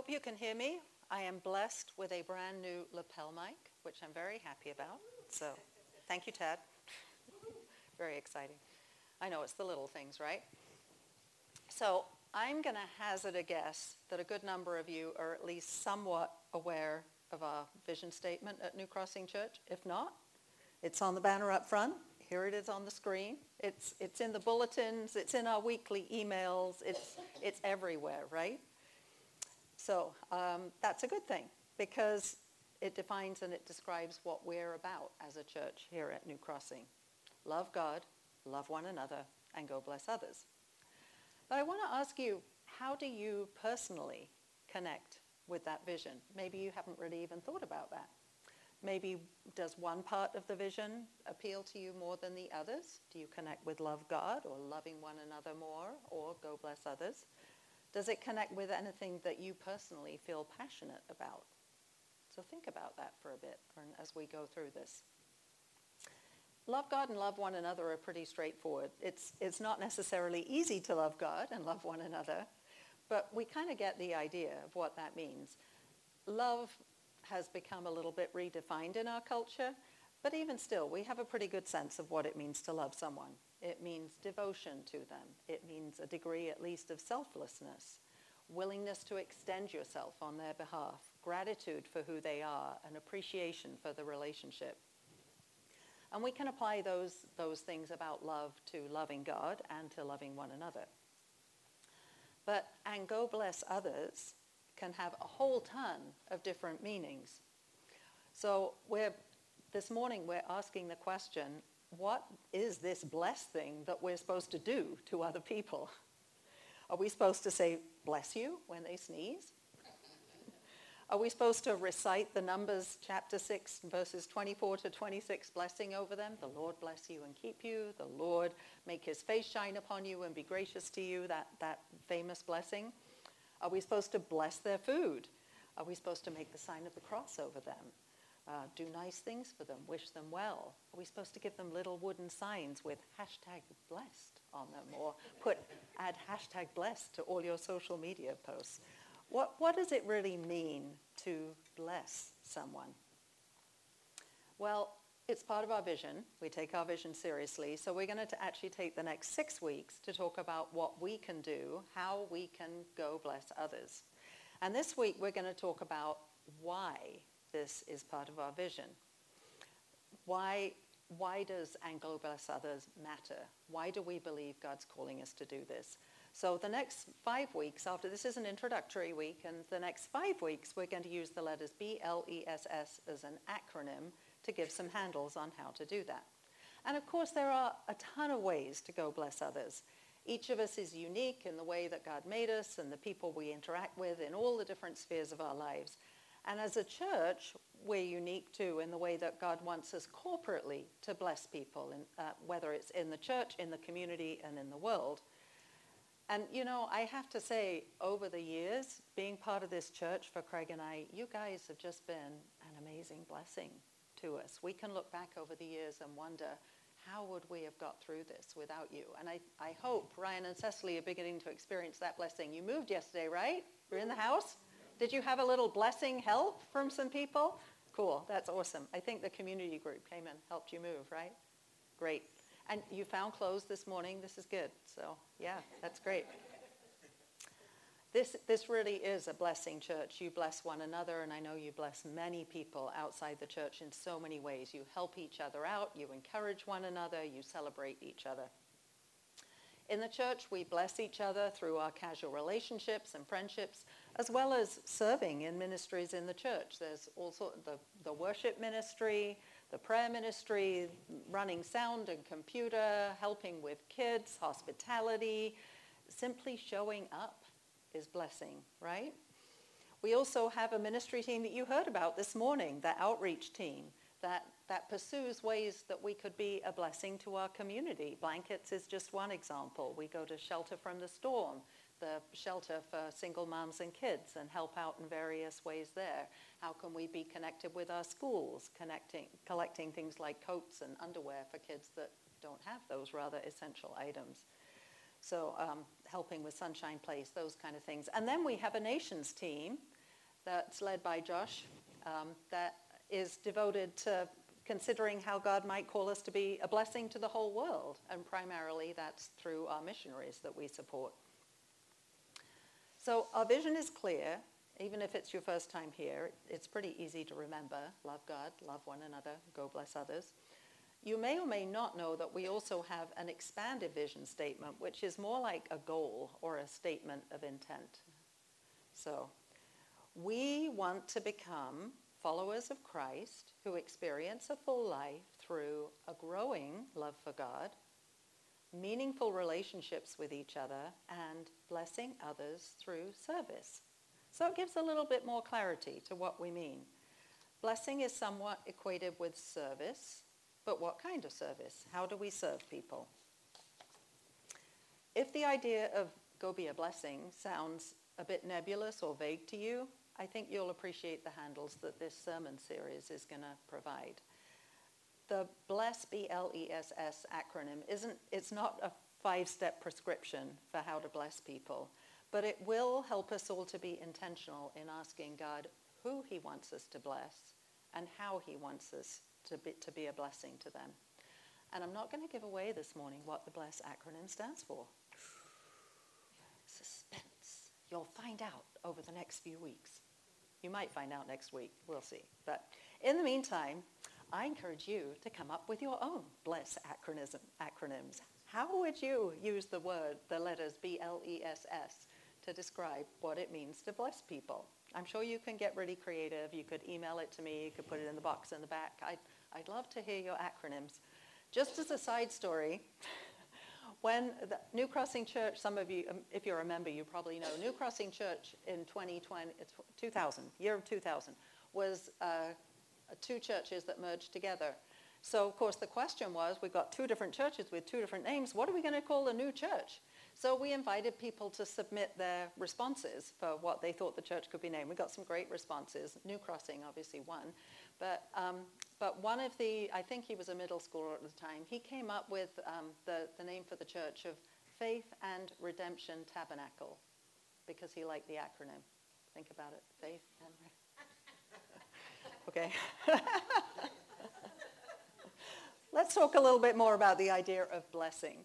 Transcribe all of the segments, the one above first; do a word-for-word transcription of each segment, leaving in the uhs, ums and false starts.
hope you can hear me. I am blessed with a brand new lapel mic, which I'm very happy about. So thank you, Tad. Very exciting. I know it's the little things, right? So I'm going to hazard a guess that a good number of you are at least somewhat aware of our vision statement at New Crossing Church. If not, it's on the banner up front. Here it is on the screen. It's, it's in the bulletins. It's in our weekly emails. It's, it's everywhere, right? So um, that's a good thing because it defines and it describes what we're about as a church here at New Crossing. Love God, love one another, and go bless others. But I want to ask you, how do you personally connect with that vision? Maybe you haven't really even thought about that. Maybe does one part of the vision appeal to you more than the others? Do you connect with love God or loving one another more or go bless others? Does it connect with anything that you personally feel passionate about? So think about that for a bit as we go through this. Love God and love one another are pretty straightforward. It's, it's not necessarily easy to love God and love one another, but we kind of get the idea of what that means. Love has become a little bit redefined in our culture, but even still, we have a pretty good sense of what it means to love someone. It means devotion to them. It means a degree, at least, of selflessness, willingness to extend yourself on their behalf, gratitude for who they are, and appreciation for the relationship. And we can apply those, those things about love to loving God and to loving one another. But, and go bless others can have a whole ton of different meanings. So we're, this morning we're asking the question, what is this bless thing that we're supposed to do to other people? Are we supposed to say, bless you, when they sneeze? Are we supposed to recite the Numbers chapter six, verses twenty-four to twenty-six, blessing over them? The Lord bless you and keep you. The Lord make his face shine upon you and be gracious to you, that, that famous blessing. Are we supposed to bless their food? Are we supposed to make the sign of the cross over them? Uh, do nice things for them, wish them well? Are we supposed to give them little wooden signs with hashtag blessed on them, or put add hashtag blessed to all your social media posts? What, what does it really mean to bless someone? Well, it's part of our vision. We take our vision seriously. So we're going to actually take the next six weeks to talk about what we can do, how we can go bless others. And this week we're going to talk about why this is part of our vision. Why, why does and go bless others matter? Why do we believe God's calling us to do this? So the next five weeks after this is an introductory week, and the next five weeks we're going to use the letters B L E S S as an acronym to give some handles on how to do that. And of course there are a ton of ways to go bless others. Each of us is unique in the way that God made us and the people we interact with in all the different spheres of our lives. And as a church, we're unique too in the way that God wants us corporately to bless people, in, uh, whether it's in the church, in the community, and in the world. And, you know, I have to say, over the years, being part of this church for Craig and I, you guys have just been an amazing blessing to us. We can look back over the years and wonder, how would we have got through this without you? And I, I hope Ryan and Cecily are beginning to experience that blessing. You moved yesterday, right? You're in the house? Did you have a little blessing help from some people? Cool, that's awesome. I think the community group came and helped you move, right? Great. And you found clothes this morning. This is good. So, yeah, that's great. This, this really is a blessing church. You bless one another, and I know you bless many people outside the church in so many ways. You help each other out. You encourage one another. You celebrate each other. In the church, we bless each other through our casual relationships and friendships, as well as serving in ministries in the church. There's also the, the worship ministry, the prayer ministry, running sound and computer, helping with kids, hospitality. Simply showing up is blessing, right? We also have a ministry team that you heard about this morning, the outreach team, that, that pursues ways that we could be a blessing to our community. Blankets is just one example. We go to Shelter from the Storm, the shelter for single moms and kids, and help out in various ways there. How can we be connected with our schools, connecting, collecting things like coats and underwear for kids that don't have those rather essential items? So um, helping with Sunshine Place, those kind of things. And then we have a nations team that's led by Josh um, that is devoted to considering how God might call us to be a blessing to the whole world. And primarily that's through our missionaries that we support. So our vision is clear. Even if it's your first time here, it's pretty easy to remember. Love God, love one another, go bless others. You may or may not know that we also have an expanded vision statement, which is more like a goal or a statement of intent. So we want to become followers of Christ who experience a full life through a growing love for God, meaningful relationships with each other, and blessing others through service. So it gives a little bit more clarity to what we mean. Blessing is somewhat equated with service, but what kind of service? How do we serve people? If the idea of go be a blessing sounds a bit nebulous or vague to you, I think you'll appreciate the handles that this sermon series is going to provide. The BLESS, B L E S S acronym isn't, it's not a five-step prescription for how to bless people, but it will help us all to be intentional in asking God who he wants us to bless and how he wants us to be, to be a blessing to them. And I'm not going to give away this morning what the BLESS acronym stands for. Suspense. You'll find out over the next few weeks. You might find out next week. We'll see. But in the meantime, I encourage you to come up with your own BLESS acronym, acronyms. How would you use the word, the letters B L E S S, to describe what it means to bless people? I'm sure you can get really creative. You could email it to me. You could put it in the box in the back. I'd, I'd love to hear your acronyms. Just as a side story, when the New Crossing Church, some of you, if you're a member, you probably know, New Crossing Church in twenty twenty, two thousand, year of two thousand, was uh, two churches that merged together. So, of course, the question was, we've got two different churches with two different names. What are we going to call the new church? So we invited people to submit their responses for what they thought the church could be named. We got some great responses. New Crossing obviously won. But, um, but one of the, I think he was a middle schooler at the time, he came up with um, the, the name for the church of Faith and Redemption Tabernacle, because he liked the acronym. Think about it. Faith and Okay. Let's talk a little bit more about the idea of blessing.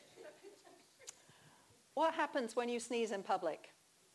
What happens when you sneeze in public?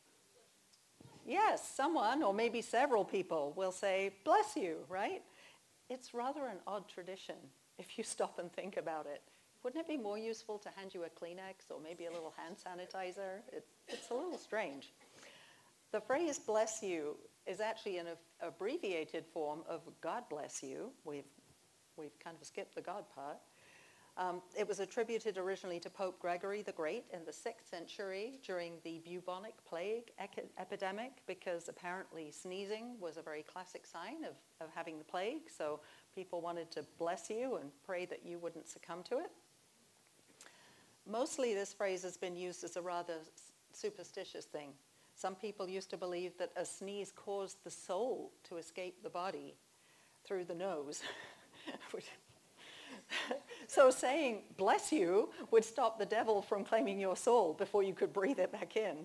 Yes, someone, or maybe several people, will say, bless you, right? It's rather an odd tradition if you stop and think about it. Wouldn't it be more useful to hand you a Kleenex or maybe a little hand sanitizer? It, it's a little strange. The phrase bless you is actually an abbreviated form of God bless you. We've, we've kind of skipped the God part. Um, it was attributed originally to Pope Gregory the Great in the sixth century during the bubonic plague ec- epidemic, because apparently sneezing was a very classic sign of, of having the plague. So people wanted to bless you and pray that you wouldn't succumb to it. Mostly this phrase has been used as a rather superstitious thing. Some people used to believe that a sneeze caused the soul to escape the body through the nose. So saying bless you would stop the devil from claiming your soul before you could breathe it back in.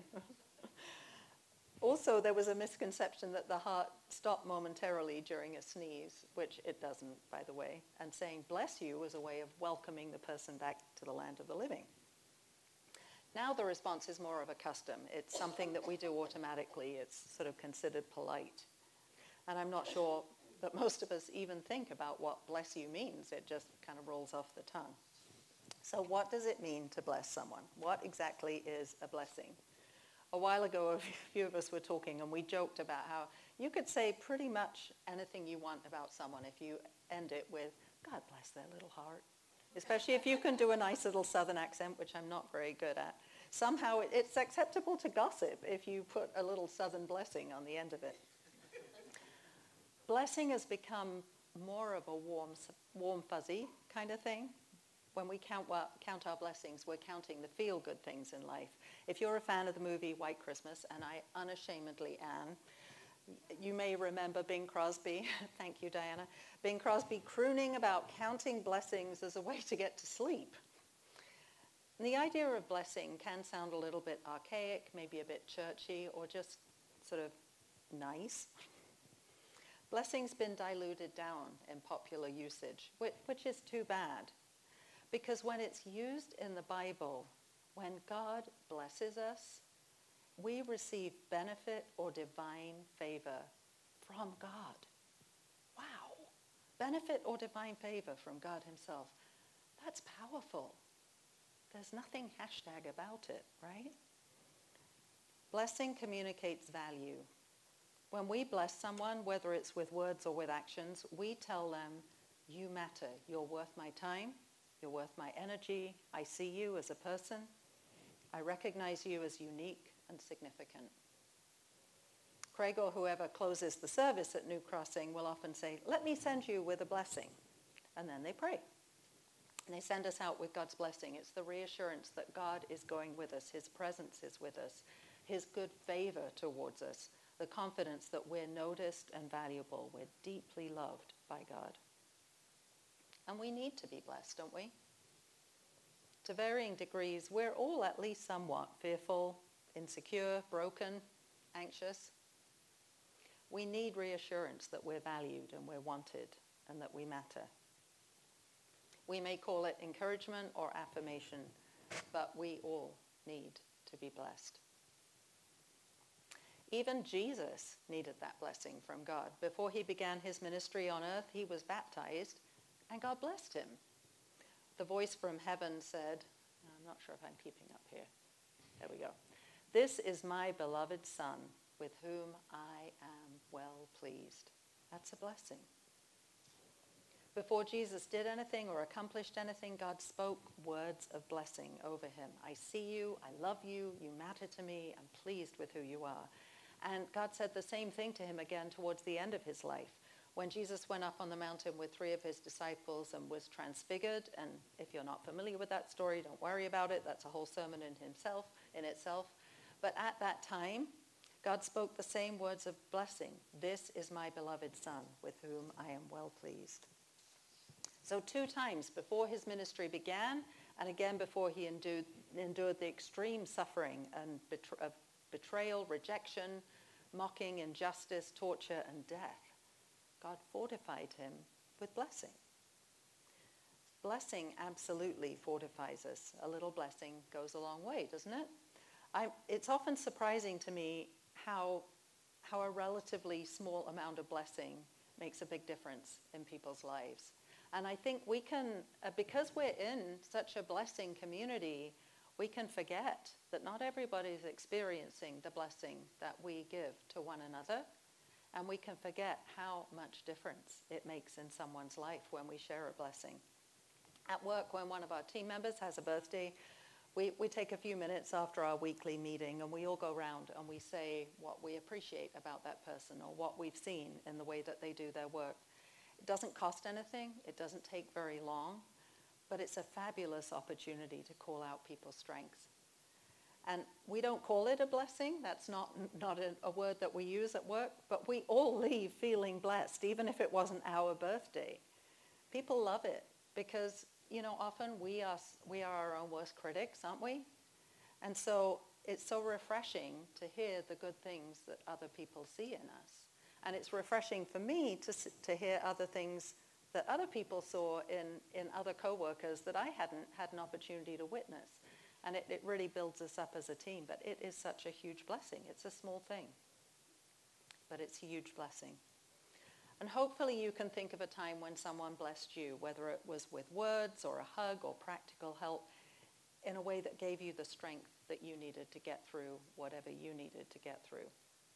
Also, there was a misconception that the heart stopped momentarily during a sneeze, which it doesn't, by the way, and saying bless you was a way of welcoming the person back to the land of the living. Now the response is more of a custom. It's something that we do automatically. It's sort of considered polite. And I'm not sure that most of us even think about what bless you means. It just kind of rolls off the tongue. So what does it mean to bless someone? What exactly is a blessing? A while ago, a few of us were talking, and we joked about how you could say pretty much anything you want about someone if you end it with, God bless their little heart. Especially if you can do a nice little southern accent, which I'm not very good at. Somehow it, it's acceptable to gossip if you put a little southern blessing on the end of it. Blessing has become more of a warm, warm, fuzzy kind of thing. When we count, well, count our blessings, we're counting the feel-good things in life. If you're a fan of the movie White Christmas, and I unashamedly am, you may remember Bing Crosby, thank you, Diana, Bing Crosby crooning about counting blessings as a way to get to sleep. And the idea of blessing can sound a little bit archaic, maybe a bit churchy, or just sort of nice. Blessing's been diluted down in popular usage, which, which is too bad. Because when it's used in the Bible, when God blesses us, we receive benefit or divine favor from God. Wow. Benefit or divine favor from God himself. That's powerful. There's nothing hashtag about it, right? Blessing communicates value. When we bless someone, whether it's with words or with actions, we tell them, you matter. You're worth my time. You're worth my energy. I see you as a person. I recognize you as unique and significant. Craig or whoever closes the service at New Crossing will often say, let me send you with a blessing. And then they pray. And they send us out with God's blessing. It's the reassurance that God is going with us. His presence is with us. His good favor towards us. The confidence that we're noticed and valuable. We're deeply loved by God. And we need to be blessed, don't we? To varying degrees, we're all at least somewhat fearful, insecure, broken, anxious. We need reassurance that we're valued and we're wanted and that we matter. We may call it encouragement or affirmation, but we all need to be blessed. Even Jesus needed that blessing from God. Before he began his ministry on earth, he was baptized, and God blessed him. The voice from heaven said, I'm not sure if I'm keeping up here. There we go. This is my beloved Son, with whom I am well pleased. That's a blessing. Before Jesus did anything or accomplished anything, God spoke words of blessing over him. I see you, I love you, you matter to me, I'm pleased with who you are. And God said the same thing to him again towards the end of his life. When Jesus went up on the mountain with three of his disciples and was transfigured, and if you're not familiar with that story, don't worry about it. That's a whole sermon in himself, in itself. But at that time, God spoke the same words of blessing. This is my beloved Son, with whom I am well pleased. So two times before his ministry began, and again before he endured, endured the extreme suffering and betray, of betrayal, rejection, mocking, injustice, torture, and death, God fortified him with blessing. Blessing absolutely fortifies us. A little blessing goes a long way, doesn't it? I, it's often surprising to me how, how a relatively small amount of blessing makes a big difference in people's lives. And I think we can, uh, because we're in such a blessing community, we can forget that not everybody's experiencing the blessing that we give to one another. And we can forget how much difference it makes in someone's life when we share a blessing. At work, when one of our team members has a birthday, we, we take a few minutes after our weekly meeting and we all go around and we say what we appreciate about that person or what we've seen in the way that they do their work. It doesn't cost anything, it doesn't take very long, but it's a fabulous opportunity to call out people's strengths. And we don't call it a blessing, that's not, not a, a word that we use at work, but we all leave feeling blessed, even if it wasn't our birthday. People love it because, you know, often we are, we are our own worst critics, aren't we? And so it's so refreshing to hear the good things that other people see in us. And it's refreshing for me to, to hear other things that other people saw in, in other coworkers that I hadn't had an opportunity to witness. And it, it really builds us up as a team. But it is such a huge blessing. It's a small thing, but it's a huge blessing. And hopefully you can think of a time when someone blessed you, whether it was with words or a hug or practical help, in a way that gave you the strength that you needed to get through whatever you needed to get through.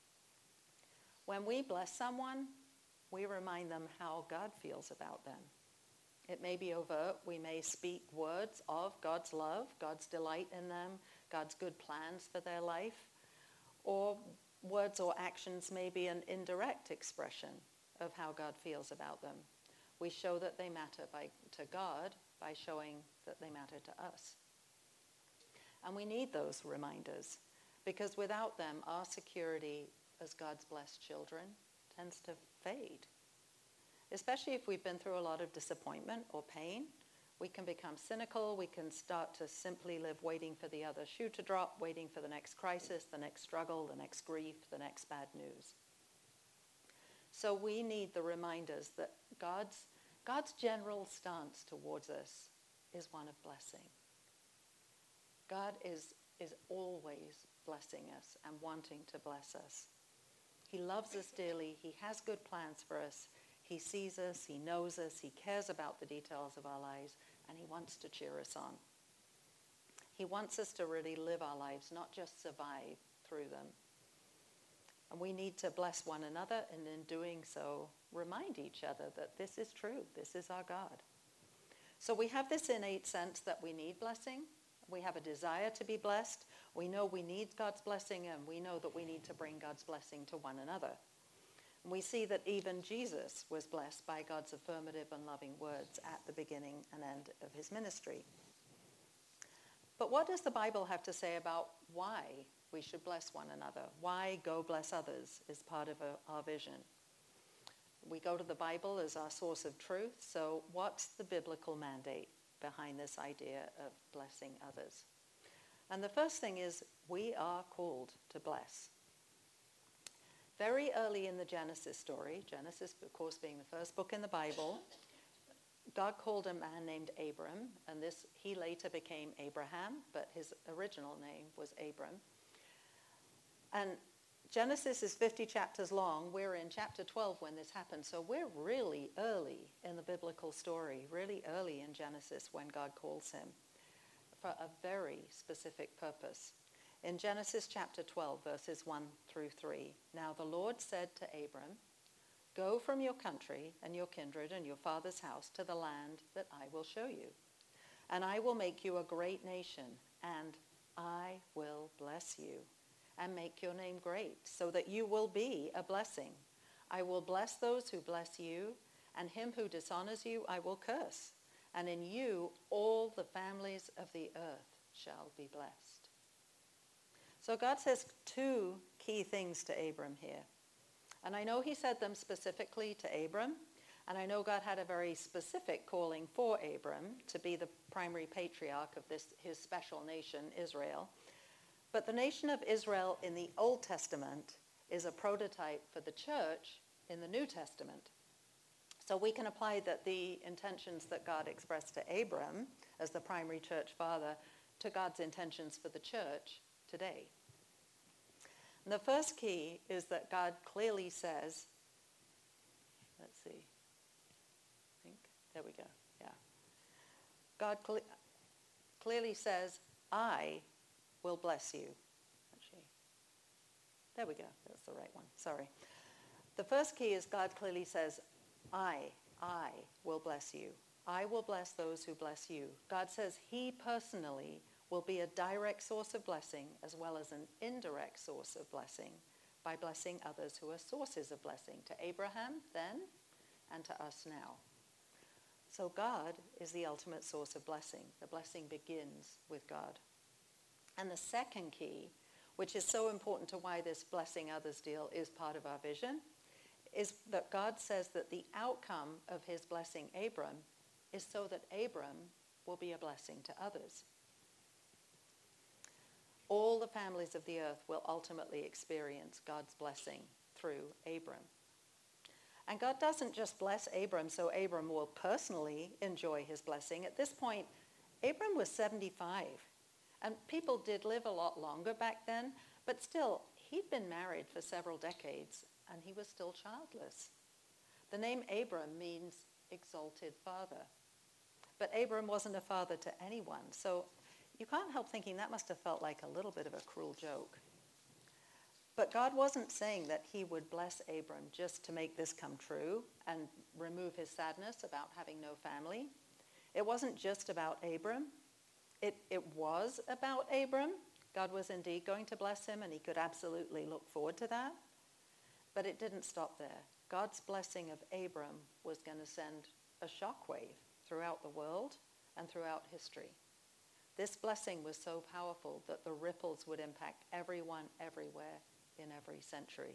When we bless someone, we remind them how God feels about them. It may be overt. We may speak words of God's love, God's delight in them, God's good plans for their life. Or words or actions may be an indirect expression of how God feels about them. We show that they matter by, to God by showing that they matter to us. And we need those reminders because without them, our security as God's blessed children tends to fade. Especially if we've been through a lot of disappointment or pain, we can become cynical, we can start to simply live waiting for the other shoe to drop, waiting for the next crisis, the next struggle, the next grief, the next bad news. So we need the reminders that God's, God's general stance towards us is one of blessing. God is, is always blessing us and wanting to bless us. He loves us dearly. He has good plans for us. He sees us. He knows us. He cares about the details of our lives, and he wants to cheer us on. He wants us to really live our lives, not just survive through them. And we need to bless one another, and in doing so, remind each other that this is true. This is our God. So we have this innate sense that we need blessing. We have a desire to be blessed. We know we need God's blessing, and we know that we need to bring God's blessing to one another. And we see that even Jesus was blessed by God's affirmative and loving words at the beginning and end of his ministry. But what does the Bible have to say about why we should bless one another? Why go bless others is part of a, our vision. We go to the Bible as our source of truth, so what's the biblical mandate behind this idea of blessing others? And the first thing is we are called to bless. Very early in the Genesis story, Genesis, of course, being the first book in the Bible, God called a man named Abram, and this he later became Abraham, but his original name was Abram. And Genesis is fifty chapters long. We're in chapter twelve when this happened, so we're really early in the biblical story, really early in Genesis when God calls him for a very specific purpose. In Genesis chapter twelve, verses one through three, now the Lord said to Abram, go from your country and your kindred and your father's house to the land that I will show you. And I will make you a great nation, and I will bless you and make your name great, so that you will be a blessing. I will bless those who bless you, and him who dishonors you I will curse. And in you all the families of the earth shall be blessed. So God says two key things to Abram here. And I know he said them specifically to Abram, and I know God had a very specific calling for Abram to be the primary patriarch of this his special nation, Israel. But the nation of Israel in the Old Testament is a prototype for the church in the New Testament. So we can apply that the intentions that God expressed to Abram as the primary church father to God's intentions for the church today. And the first key is that God clearly says, let's see, I think, there we go, yeah. God cle- clearly says, I will bless you. Actually, there we go, that's the right one, sorry. The first key is God clearly says, I, I will bless you. I will bless those who bless you. God says he personally will be a direct source of blessing as well as an indirect source of blessing by blessing others who are sources of blessing to Abraham then and to us now. So God is the ultimate source of blessing. The blessing begins with God. And the second key, which is so important to why this blessing others deal is part of our vision, is that God says that the outcome of his blessing Abram is so that Abram will be a blessing to others. All the families of the earth will ultimately experience God's blessing through Abram. And God doesn't just bless Abram so Abram will personally enjoy his blessing. At this point, Abram was seventy-five. And people did live a lot longer back then, but still, he'd been married for several decades, and he was still childless. The name Abram means exalted father. But Abram wasn't a father to anyone, so you can't help thinking that must have felt like a little bit of a cruel joke. But God wasn't saying that he would bless Abram just to make this come true and remove his sadness about having no family. It wasn't just about Abram. It, it was about Abram. God was indeed going to bless him, and he could absolutely look forward to that. But it didn't stop there. God's blessing of Abram was going to send a shockwave throughout the world and throughout history. This blessing was so powerful that the ripples would impact everyone, everywhere, in every century.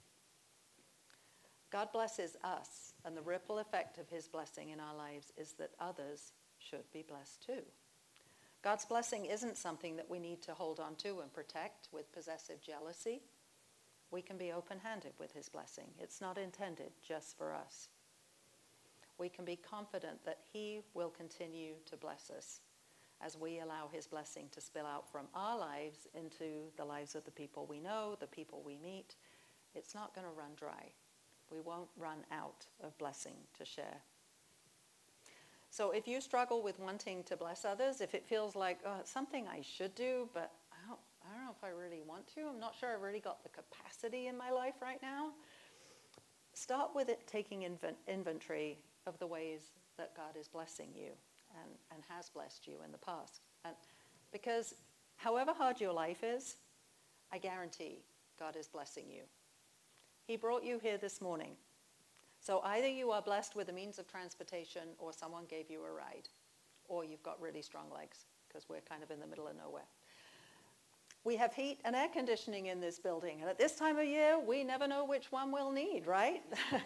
God blesses us, and the ripple effect of his blessing in our lives is that others should be blessed too. God's blessing isn't something that we need to hold on to and protect with possessive jealousy. we can be open-handed with his blessing. It's not intended just for us. We can be confident that he will continue to bless us as we allow his blessing to spill out from our lives into the lives of the people we know, the people we meet. It's not going to run dry. We won't run out of blessing to share. So if you struggle with wanting to bless others, if it feels like, oh, it's something I should do, but I don't, I don't know if I really want to, I'm not sure I've really got the capacity in my life right now, start with it taking inv- inventory of the ways that God is blessing you and, and has blessed you in the past. And because however hard your life is, I guarantee God is blessing you. He brought you here this morning. So either you are blessed with a means of transportation or someone gave you a ride, or you've got really strong legs, because we're kind of in the middle of nowhere. We have heat and air conditioning in this building, and at this time of year, we never know which one we'll need, right?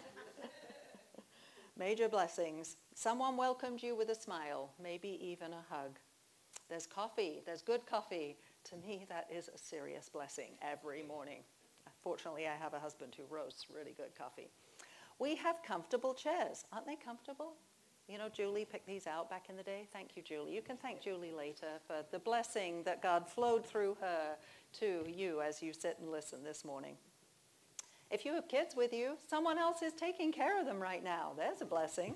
Major blessings. Someone welcomed you with a smile, maybe even a hug. There's coffee, there's good coffee. To me, that is a serious blessing every morning. Fortunately, I have a husband who roasts really good coffee. We have comfortable chairs. Aren't they comfortable? You know, Julie picked these out back in the day. Thank you, Julie. You can thank Julie later for the blessing that God flowed through her to you as you sit and listen this morning. If you have kids with you, someone else is taking care of them right now. There's a blessing.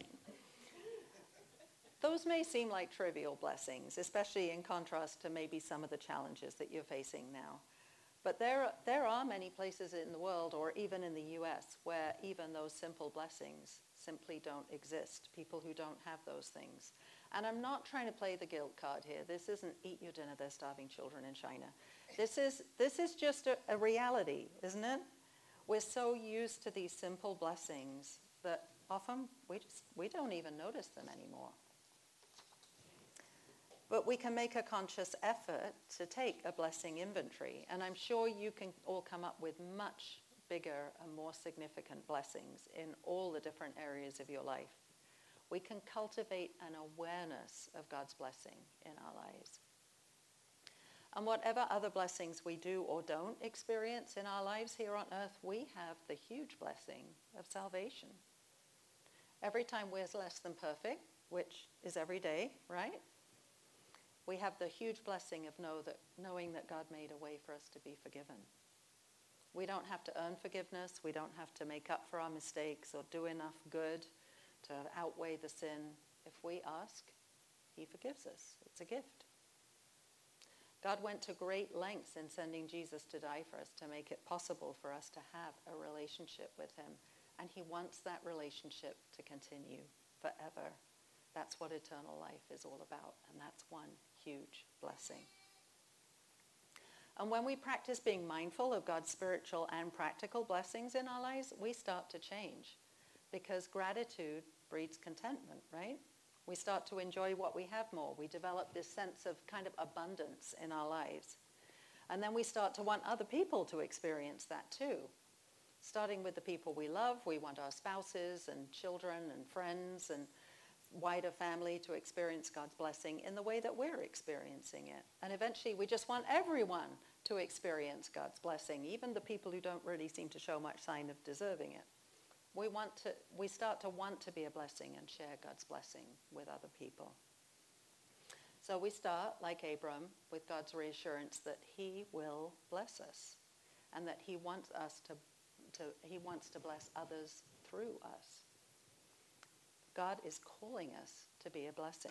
Those may seem like trivial blessings, especially in contrast to maybe some of the challenges that you're facing now. But there, there are many places in the world, or even in the U S, where even those simple blessings simply don't exist. People who don't have those things. And I'm not trying to play the guilt card here. This isn't eat your dinner, they're starving children in China. This is, this is just a, a reality, isn't it? We're so used to these simple blessings that often we just, we don't even notice them anymore. But we can make a conscious effort to take a blessing inventory. And I'm sure you can all come up with much bigger and more significant blessings in all the different areas of your life. We can cultivate an awareness of God's blessing in our lives. And whatever other blessings we do or don't experience in our lives here on earth, we have the huge blessing of salvation. Every time we're less than perfect, which is every day, right? We have the huge blessing of know that, knowing that God made a way for us to be forgiven. We don't have to earn forgiveness. We don't have to make up for our mistakes or do enough good to outweigh the sin. If we ask, he forgives us. It's a gift. God went to great lengths in sending Jesus to die for us to make it possible for us to have a relationship with him. And he wants that relationship to continue forever. That's what eternal life is all about, and that's one huge blessing. And when we practice being mindful of God's spiritual and practical blessings in our lives, we start to change, because gratitude breeds contentment, right? We start to enjoy what we have more. We develop this sense of kind of abundance in our lives. And then we start to want other people to experience that too. Starting with the people we love, we want our spouses and children and friends and wider family to experience God's blessing in the way that we're experiencing it. And eventually we just want everyone to experience God's blessing, even the people who don't really seem to show much sign of deserving it. We want to, we start to want to be a blessing and share God's blessing with other people. So we start, like Abram, with God's reassurance that he will bless us and that he wants us to, to he wants to bless others through us. God is calling us to be a blessing.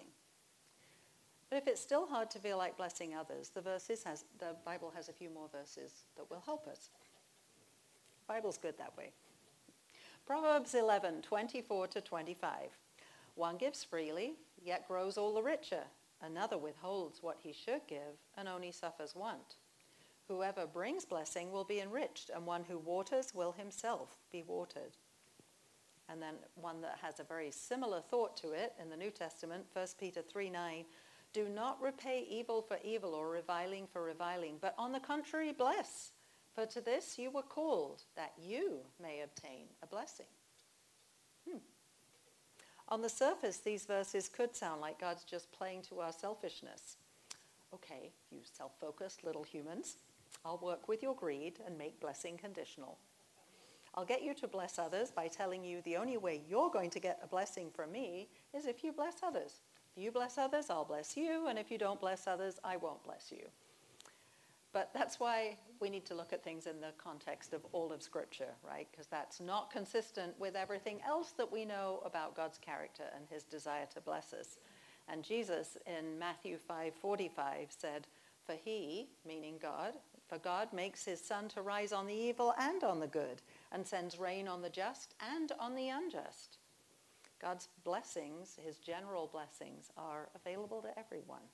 But if it's still hard to feel like blessing others, the verses has the Bible has a few more verses that will help us. The Bible's good that way. Proverbs eleven, twenty-four to twenty-five. One gives freely, yet grows all the richer. Another withholds what he should give and only suffers want. Whoever brings blessing will be enriched, and one who waters will himself be watered. And then one that has a very similar thought to it in the New Testament, First Peter three nine, do not repay evil for evil or reviling for reviling, but on the contrary bless, for to this you were called, that you may obtain a blessing. Hmm. On the surface, these verses could sound like God's just playing to our selfishness. Okay, you self-focused little humans, I'll work with your greed and make blessing conditional. I'll get you to bless others by telling you the only way you're going to get a blessing from me is if you bless others. If you bless others, I'll bless you, and if you don't bless others, I won't bless you. But that's why we need to look at things in the context of all of Scripture, right? Because that's not consistent with everything else that we know about God's character and his desire to bless us. And Jesus in Matthew five forty-five said, "For he," meaning God, "for God makes his sun to rise on the evil and on the good, and sends rain on the just and on the unjust." God's blessings, his general blessings, are available to everyone.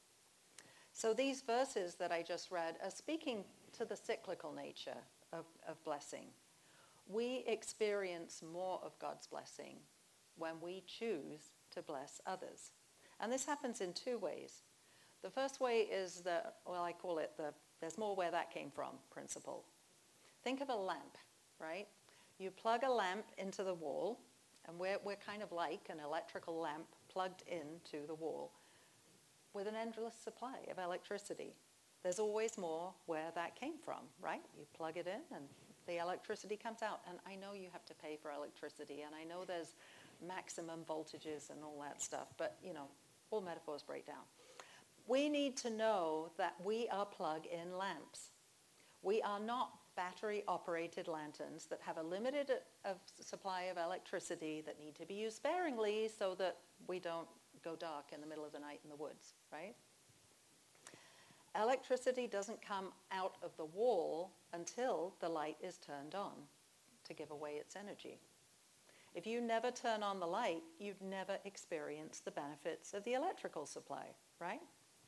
So these verses that I just read are speaking to the cyclical nature of, of blessing. We experience more of God's blessing when we choose to bless others. And this happens in two ways. The first way is the, well, I call it the there's more where that came from principle. Think of a lamp, right? You plug a lamp into the wall, and we're, we're kind of like an electrical lamp plugged into the wall with an endless supply of electricity. There's always more where that came from, right? You plug it in and the electricity comes out. And I know you have to pay for electricity, and I know there's maximum voltages and all that stuff, but, you know, all metaphors break down. We need to know that we are plug-in lamps. We are not battery-operated lanterns that have a limited uh, supply of electricity that need to be used sparingly so that we don't go dark in the middle of the night in the woods, right? Electricity doesn't come out of the wall until the light is turned on to give away its energy. If you never turn on the light, you'd never experience the benefits of the electrical supply, right?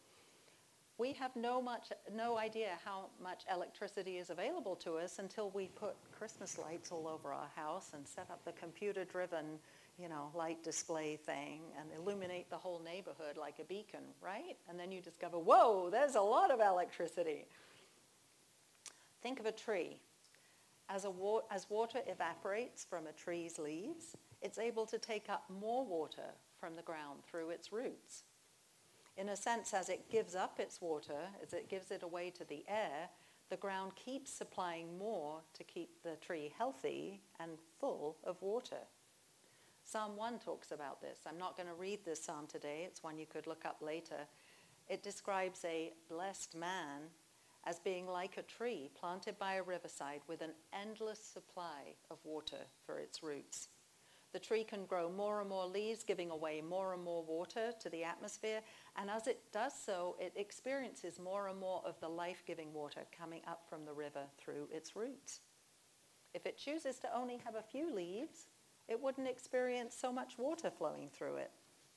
We have no much, no idea how much electricity is available to us until we put Christmas lights all over our house and set up the computer-driven, you know, light display thing and illuminate the whole neighborhood like a beacon, right? And then you discover, whoa, there's a lot of electricity. Think of a tree. As, a wa- as water evaporates from a tree's leaves, it's able to take up more water from the ground through its roots. In a sense, as it gives up its water, as it gives it away to the air, the ground keeps supplying more to keep the tree healthy and full of water. Psalm one talks about this. I'm not going to read this psalm today. It's one you could look up later. It describes a blessed man as being like a tree planted by a riverside with an endless supply of water for its roots. The tree can grow more and more leaves, giving away more and more water to the atmosphere. And as it does so, it experiences more and more of the life-giving water coming up from the river through its roots. If it chooses to only have a few leaves, it wouldn't experience so much water flowing through it.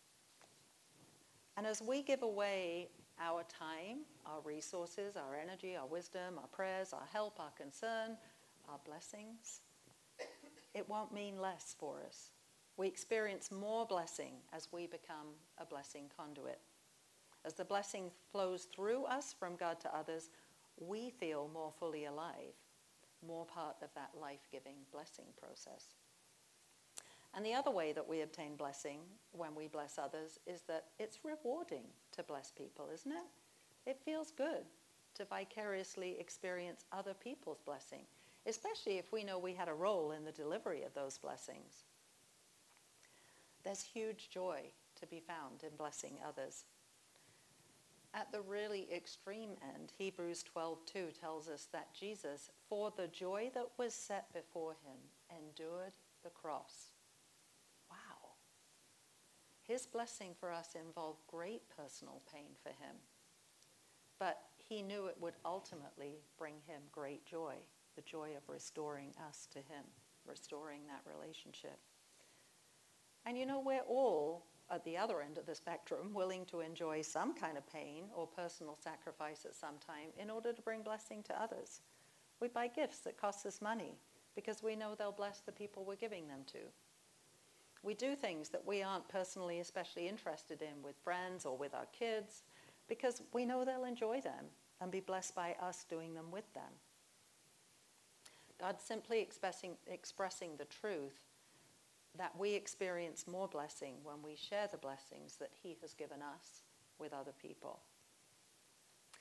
And as we give away our time, our resources, our energy, our wisdom, our prayers, our help, our concern, our blessings, it won't mean less for us. We experience more blessing as we become a blessing conduit. As the blessing flows through us from God to others, we feel more fully alive, more part of that life-giving blessing process. And the other way that we obtain blessing when we bless others is that it's rewarding to bless people, isn't it? It feels good to vicariously experience other people's blessing, especially if we know we had a role in the delivery of those blessings. There's huge joy to be found in blessing others. At the really extreme end, Hebrews twelve two tells us that Jesus, for the joy that was set before him, endured the cross. Wow. His blessing for us involved great personal pain for him, but he knew it would ultimately bring him great joy. The joy of restoring us to him, restoring that relationship. And you know, we're all, at the other end of the spectrum, willing to enjoy some kind of pain or personal sacrifice at some time in order to bring blessing to others. We buy gifts that cost us money because we know they'll bless the people we're giving them to. We do things that we aren't personally especially interested in with friends or with our kids because we know they'll enjoy them and be blessed by us doing them with them. God simply expressing, expressing the truth that we experience more blessing when we share the blessings that he has given us with other people.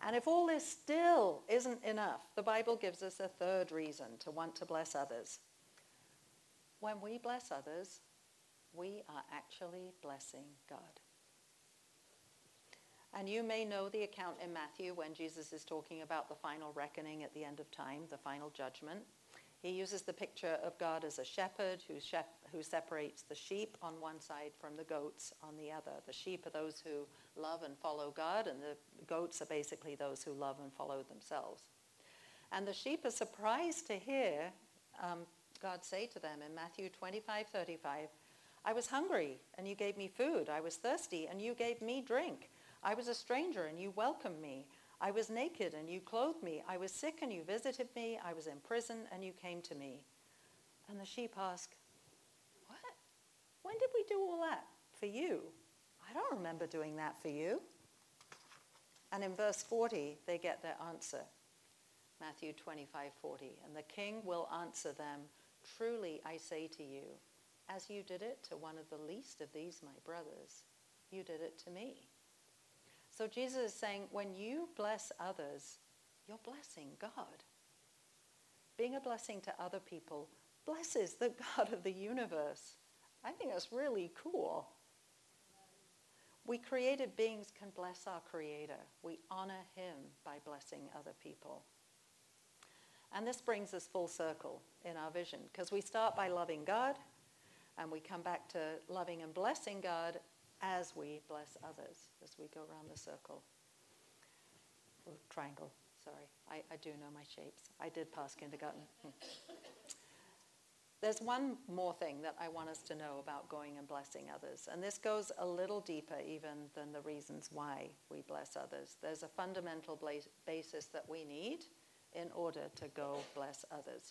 And if all this still isn't enough, the Bible gives us a third reason to want to bless others. When we bless others, we are actually blessing God. And you may know the account in Matthew when Jesus is talking about the final reckoning at the end of time, the final judgment. He uses the picture of God as a shepherd who, shep- who separates the sheep on one side from the goats on the other. The sheep are those who love and follow God, and the goats are basically those who love and follow themselves. And the sheep are surprised to hear um, God say to them in Matthew twenty-five thirty-five, I was hungry, and you gave me food. I was thirsty, and you gave me drink. I was a stranger, and you welcomed me. I was naked, and you clothed me. I was sick, and you visited me. I was in prison, and you came to me. And the sheep ask, what? When did we do all that for you? I don't remember doing that for you. And in verse forty, they get their answer. Matthew twenty-five forty. And the king will answer them, truly I say to you, as you did it to one of the least of these my brothers, you did it to me. So Jesus is saying, when you bless others, you're blessing God. Being a blessing to other people blesses the God of the universe. I think that's really cool. We created beings can bless our Creator. We honor Him by blessing other people. And this brings us full circle in our vision, because we start by loving God, and we come back to loving and blessing God as we bless others, as we go around the circle. Or triangle, sorry. I, I do know my shapes. I did pass kindergarten. There's one more thing that I want us to know about going and blessing others. And this goes a little deeper even than the reasons why we bless others. There's a fundamental bla- basis that we need in order to go bless others.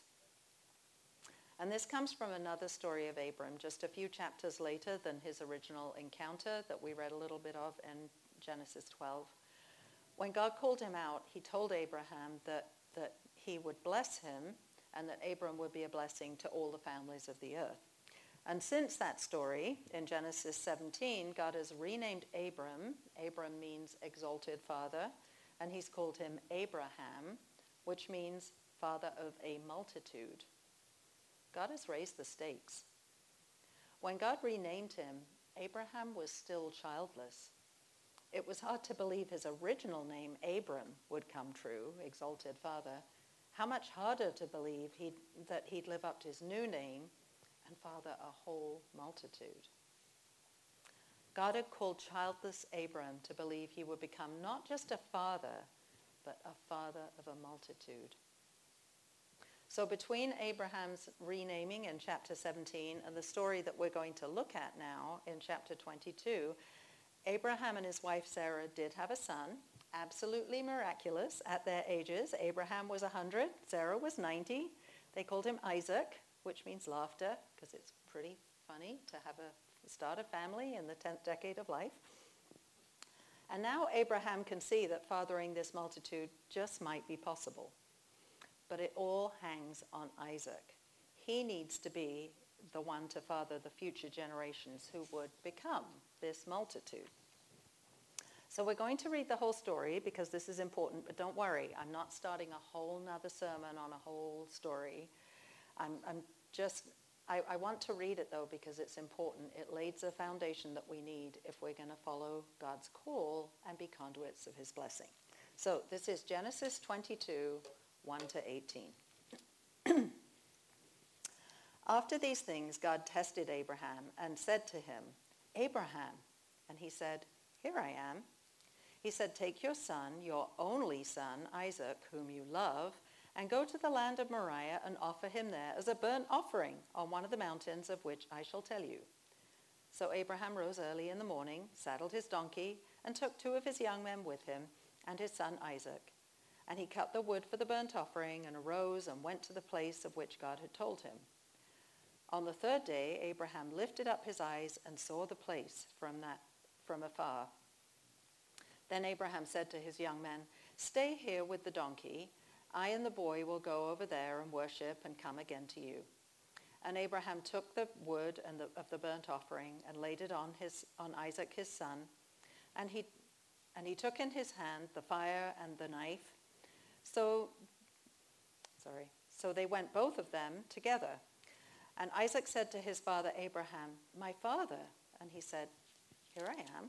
And this comes from another story of Abram, just a few chapters later than his original encounter that we read a little bit of in Genesis twelve. When God called him out, he told Abraham that, that he would bless him and that Abram would be a blessing to all the families of the earth. And since that story, in Genesis seventeen, God has renamed Abram. Abram means exalted father, and he's called him Abraham, which means father of a multitude. God has raised the stakes. When God renamed him, Abraham was still childless. It was hard to believe his original name, Abram, would come true, exalted father. How much harder to believe he'd, that he'd live up to his new name and father a whole multitude. God had called childless Abram to believe he would become not just a father, but a father of a multitude. So between Abraham's renaming in chapter seventeen and the story that we're going to look at now in chapter twenty-two, Abraham and his wife Sarah did have a son, absolutely miraculous at their ages. Abraham was one hundred, Sarah was ninety. They called him Isaac, which means laughter, because it's pretty funny to have a start a family in the tenth decade of life. And now Abraham can see that fathering this multitude just might be possible. But it all hangs on Isaac. He needs to be the one to father the future generations who would become this multitude. So we're going to read the whole story because this is important, but don't worry, I'm not starting a whole nother sermon on a whole story. I'm, I'm just, I, I want to read it though because it's important. It lays the foundation that we need if we're going to follow God's call and be conduits of his blessing. So this is Genesis twenty-two, one to eighteen. After these things, God tested Abraham and said to him, Abraham. And he said, here I am. He said, take your son, your only son, Isaac, whom you love, and go to the land of Moriah and offer him there as a burnt offering on one of the mountains of which I shall tell you. So Abraham rose early in the morning, saddled his donkey, and took two of his young men with him and his son Isaac. And he cut the wood for the burnt offering and arose and went to the place of which God had told him. On the third day, Abraham lifted up his eyes and saw the place from that from afar. Then Abraham said to his young men, stay here with the donkey. I and the boy will go over there and worship and come again to you. And Abraham took the wood and the, of the burnt offering and laid it on his on Isaac his son, and he And he took in his hand the fire and the knife. So, sorry, so they went both of them together. And Isaac said to his father Abraham, "My father." And he said, "Here I am,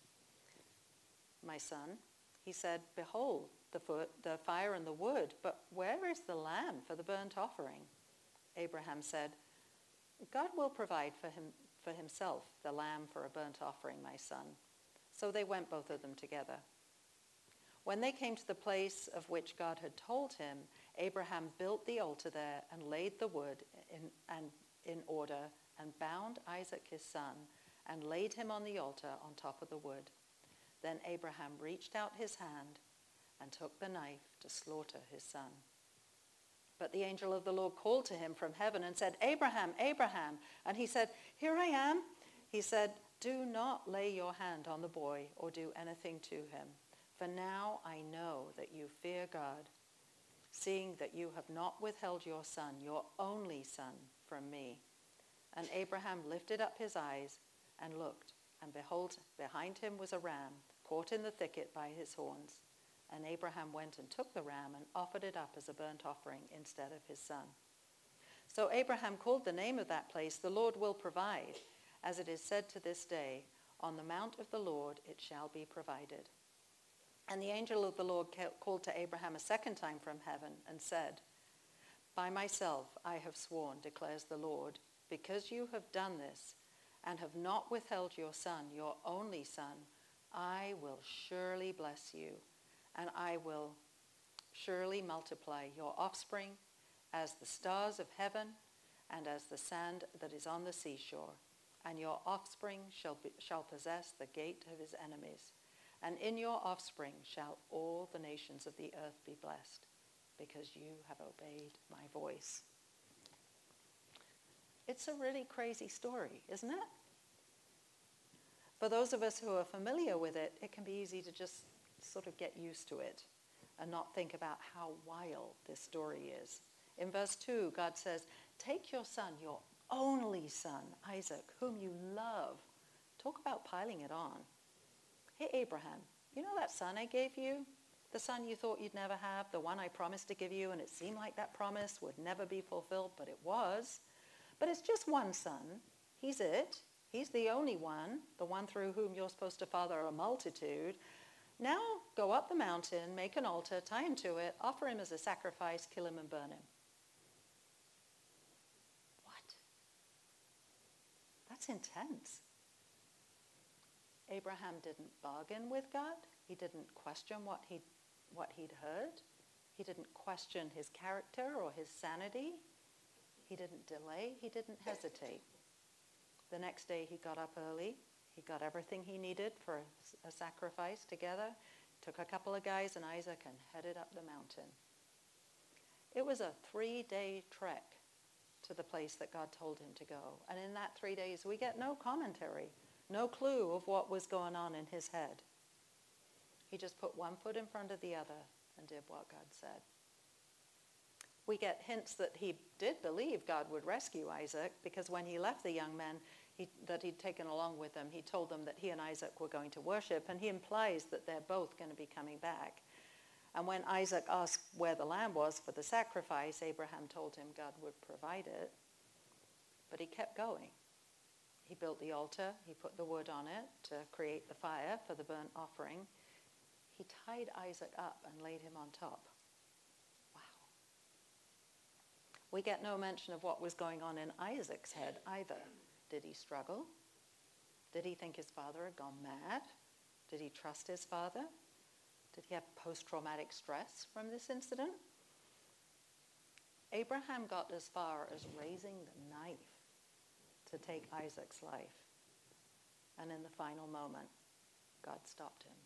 my son." He said, "Behold, the, foot, the fire and the wood, but where is the lamb for the burnt offering?" Abraham said, "God will provide for him for himself the lamb for a burnt offering, my son." So they went both of them together. When they came to the place of which God had told him, Abraham built the altar there and laid the wood in, and in order and bound Isaac his son and laid him on the altar on top of the wood. Then Abraham reached out his hand and took the knife to slaughter his son. But the angel of the Lord called to him from heaven and said, "Abraham, Abraham." And he said, "Here I am." He said, "Do not lay your hand on the boy or do anything to him. For now I know that you fear God, seeing that you have not withheld your son, your only son, from me." And Abraham lifted up his eyes and looked, and behold, behind him was a ram caught in the thicket by his horns. And Abraham went and took the ram and offered it up as a burnt offering instead of his son. So Abraham called the name of that place, "The Lord will provide," as it is said to this day, "On the mount of the Lord it shall be provided." And the angel of the Lord called to Abraham a second time from heaven and said, "By myself I have sworn, declares the Lord, because you have done this and have not withheld your son, your only son, I will surely bless you, and I will surely multiply your offspring as the stars of heaven and as the sand that is on the seashore. And your offspring shall, be, shall possess the gate of his enemies. And in your offspring shall all the nations of the earth be blessed, because you have obeyed my voice." It's a really crazy story, isn't it? For those of us who are familiar with it, it can be easy to just sort of get used to it and not think about how wild this story is. In verse two, God says, "Take your son, your only son, Isaac, whom you love." Talk about piling it on. "Hey, Abraham, you know that son I gave you? The son you thought you'd never have, the one I promised to give you, and it seemed like that promise would never be fulfilled, but it was. But it's just one son. He's it. He's the only one, the one through whom you're supposed to father a multitude. Now go up the mountain, make an altar, tie him to it, offer him as a sacrifice, kill him and burn him." What? That's intense. Abraham didn't bargain with God. He didn't question what he'd, what he'd heard. He didn't question his character or his sanity. He didn't delay. He didn't hesitate. The next day he got up early. He got everything he needed for a, a sacrifice together, took a couple of guys and Isaac and headed up the mountain. It was a three-day trek to the place that God told him to go. And in that three days, we get no commentary, no clue of what was going on in his head. He just put one foot in front of the other and did what God said. We get hints that he did believe God would rescue Isaac, because when he left the young men he, that he'd taken along with him, he told them that he and Isaac were going to worship, and he implies that they're both going to be coming back. And when Isaac asked where the lamb was for the sacrifice, Abraham told him God would provide it, but he kept going. He built the altar, he put the wood on it to create the fire for the burnt offering. He tied Isaac up and laid him on top. We get no mention of what was going on in Isaac's head either. Did he struggle? Did he think his father had gone mad? Did he trust his father? Did he have post-traumatic stress from this incident? Abraham got as far as raising the knife to take Isaac's life. And in the final moment, God stopped him.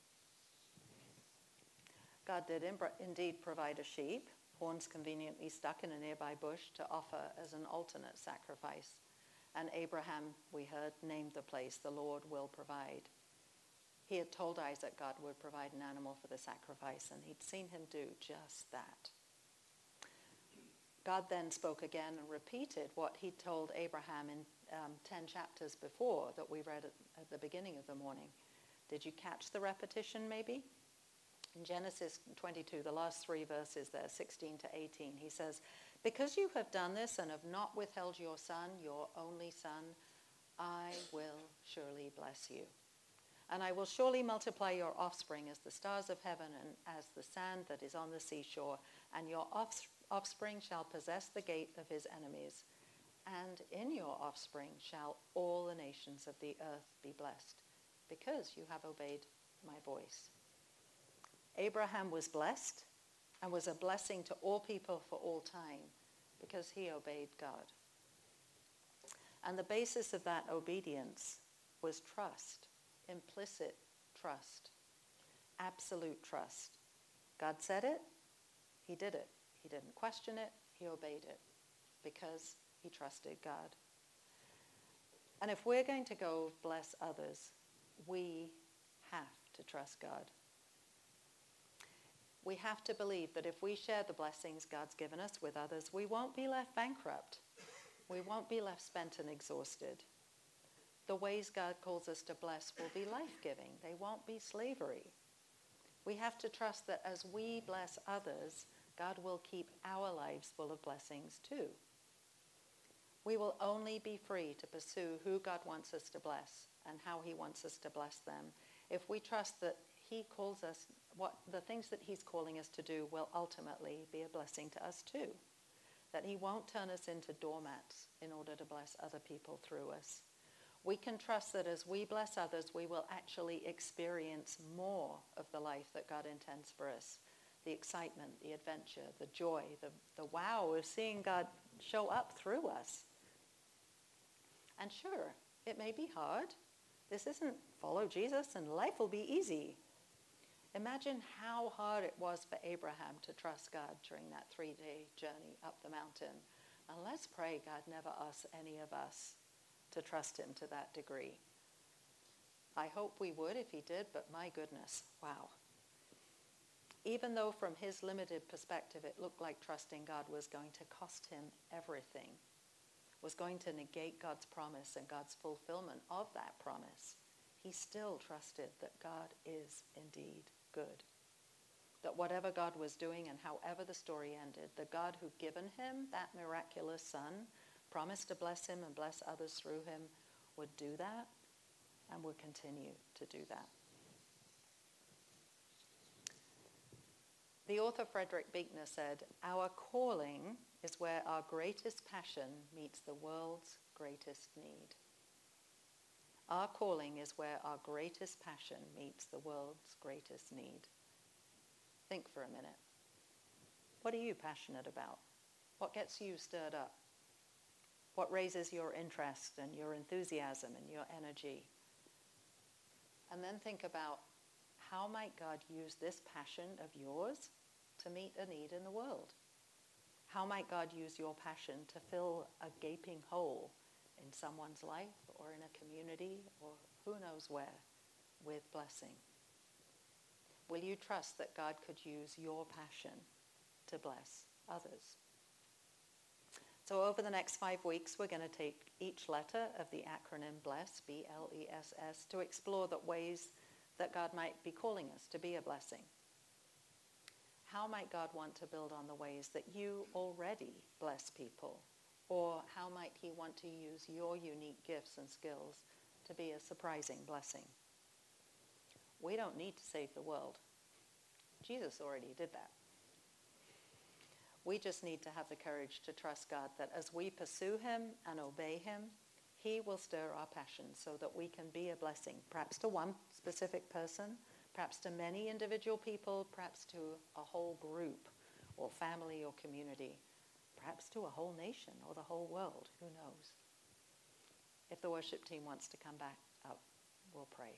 God did indeed provide a sheep, horns conveniently stuck in a nearby bush to offer as an alternate sacrifice. And Abraham, we heard, named the place, "The Lord will provide." He had told Isaac God would provide an animal for the sacrifice, and he'd seen him do just that. God then spoke again and repeated what he told Abraham in um, ten chapters before that we read at, at the beginning of the morning. Did you catch the repetition maybe? In Genesis twenty-two, the last three verses there, sixteen to eighteen, he says, because you have done this and have not withheld your son, your only son, I will surely bless you. And I will surely multiply your offspring as the stars of heaven and as the sand that is on the seashore, and your offspring shall possess the gate of his enemies. And in your offspring shall all the nations of the earth be blessed, because you have obeyed my voice. Abraham was blessed and was a blessing to all people for all time because he obeyed God. And the basis of that obedience was trust, implicit trust, absolute trust. God said it, he did it. He didn't question it, he obeyed it because he trusted God. And if we're going to go bless others, we have to trust God. We have to believe that if we share the blessings God's given us with others, we won't be left bankrupt. We won't be left spent and exhausted. The ways God calls us to bless will be life-giving. They won't be slavery. We have to trust that as we bless others, God will keep our lives full of blessings too. We will only be free to pursue who God wants us to bless and how he wants us to bless them if we trust that he calls us, what the things that he's calling us to do will ultimately be a blessing to us too. That he won't turn us into doormats in order to bless other people through us. We can trust that as we bless others, we will actually experience more of the life that God intends for us. The excitement, the adventure, the joy, the, the wow of seeing God show up through us. And sure, it may be hard. This isn't follow Jesus and life will be easy. Imagine how hard it was for Abraham to trust God during that three-day journey up the mountain. And let's pray God never asks any of us to trust him to that degree. I hope we would if he did, but my goodness, wow. Even though from his limited perspective it looked like trusting God was going to cost him everything, was going to negate God's promise and God's fulfillment of that promise, he still trusted that God is indeed good. That whatever God was doing and however the story ended, the God who'd given him that miraculous son, promised to bless him and bless others through him, would do that and would continue to do that. The author Frederick Buechner said, "Our calling is where our greatest passion meets the world's greatest need." Our calling is where our greatest passion meets the world's greatest need. Think for a minute. What are you passionate about? What gets you stirred up? What raises your interest and your enthusiasm and your energy? And then think about, how might God use this passion of yours to meet a need in the world? How might God use your passion to fill a gaping hole in someone's life or in a community or who knows where with blessing? Will you trust that God could use your passion to bless others? So over the next five weeks, we're going to take each letter of the acronym BLESS, B L E S S, to explore the ways that God might be calling us to be a blessing. How might God want to build on the ways that you already bless people? Or how might he want to use your unique gifts and skills to be a surprising blessing? We don't need to save the world. Jesus already did that. We just need to have the courage to trust God that as we pursue him and obey him, he will stir our passions so that we can be a blessing, perhaps to one specific person, perhaps to many individual people, perhaps to a whole group or family or community, perhaps to a whole nation or the whole world, who knows? If the worship team wants to come back up, we'll pray.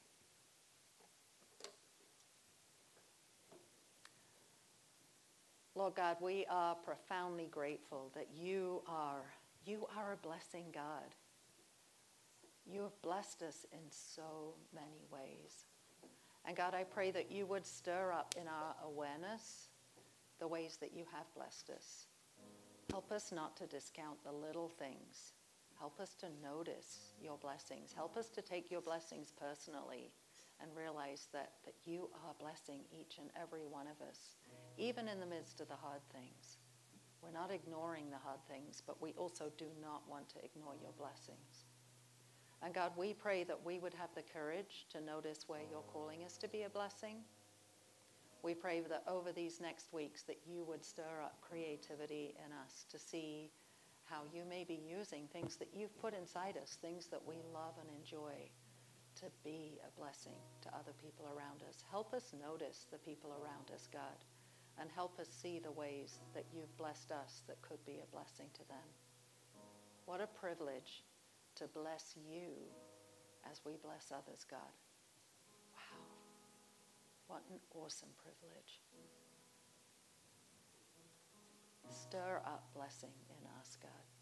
Lord God, we are profoundly grateful that you are, you are a blessing God. You have blessed us in so many ways. And God, I pray that you would stir up in our awareness the ways that you have blessed us. Help us not to discount the little things. Help us to notice your blessings. Help us to take your blessings personally and realize that, that you are blessing each and every one of us, even in the midst of the hard things. We're not ignoring the hard things, but we also do not want to ignore your blessings. And God, we pray that we would have the courage to notice where you're calling us to be a blessing. We pray that over these next weeks that you would stir up creativity in us to see how you may be using things that you've put inside us, things that we love and enjoy, to be a blessing to other people around us. Help us notice the people around us, God, and help us see the ways that you've blessed us that could be a blessing to them. What a privilege to bless you as we bless others, God. Wow. What an awesome privilege. Stir up blessing in us, God.